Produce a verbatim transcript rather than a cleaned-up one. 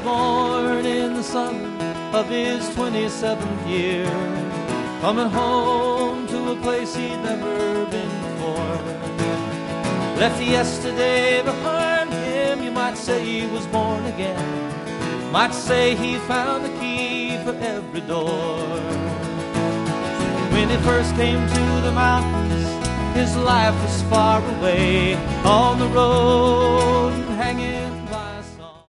born in the summer of his twenty-seventh year, coming home to a place he'd never been before. Left yesterday behind him, you might say he was born again, might say he found the key for every door. When he first came to the mountains, his life was far away, on the road, hanging